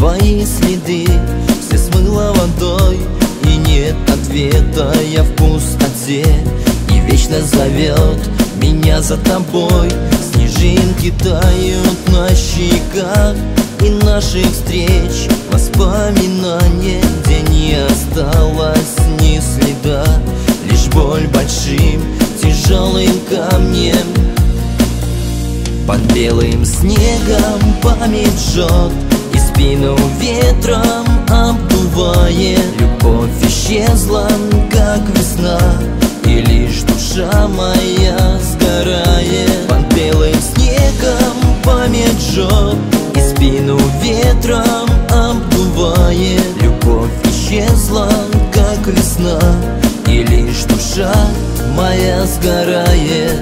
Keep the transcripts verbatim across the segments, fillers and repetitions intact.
твои следы все смыло водой, и нет ответа, я в пустоте. И вечно зовет меня за тобой. Снежинки тают на щеках, и наших встреч воспоминания, где не осталось ни следа. Лишь боль большим тяжелым камнем под белым снегом память жжет, и спину ветром обдувает. Любовь исчезла, как весна, и лишь душа моя сгорает. Под белым снегом память жжет, и спину ветром обдувает. Любовь исчезла, как весна, и лишь душа моя сгорает.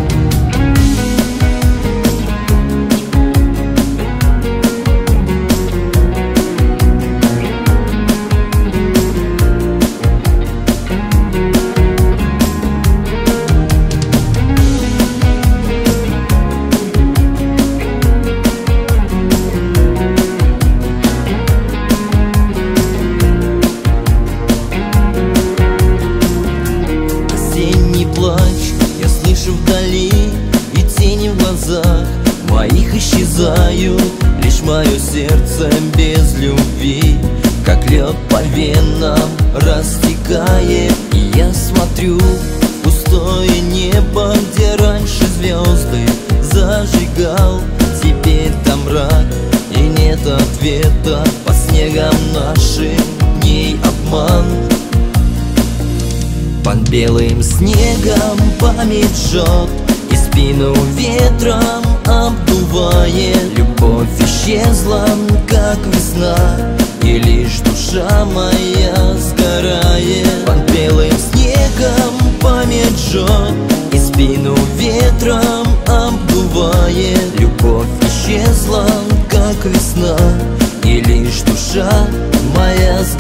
Я слышу вдали, и тени в глазах моих исчезают. Лишь мое сердце без любви, как лед по венам растекает. И я смотрю в пустое небо, где раньше звезды зажигал. Теперь там мрак, и нет ответа. По снегам нашим дней обман. Под белым снегом память жжет, и спину ветром обдувает. Любовь исчезла, как весна, и лишь душа моя сгорает. Под белым снегом память жжет, и спину ветром обдувает. Любовь исчезла, как весна, и лишь душа моя